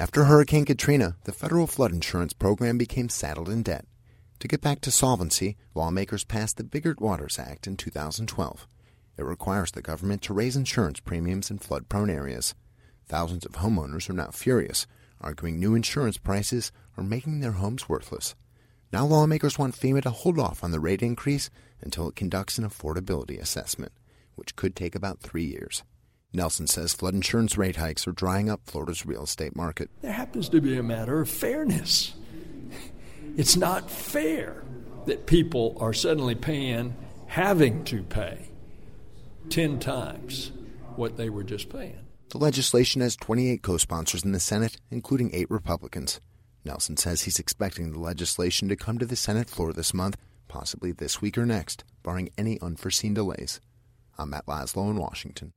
After Hurricane Katrina, the federal flood insurance program became saddled in debt. To get back to solvency, lawmakers passed the Biggert-Waters Act in 2012. It requires the government to raise insurance premiums in flood-prone areas. Thousands of homeowners are now furious, arguing new insurance prices are making their homes worthless. Now lawmakers want FEMA to hold off on the rate increase until it conducts an affordability assessment, which could take about 3 years. Nelson says flood insurance rate hikes are drying up Florida's real estate market. There happens to be a matter of fairness. It's not fair that people are suddenly having to pay 10 times what they were just paying. The legislation has 28 co-sponsors in the Senate, including 8 Republicans. Nelson says he's expecting the legislation to come to the Senate floor this month, possibly this week or next, barring any unforeseen delays. I'm Matt Laszlo in Washington.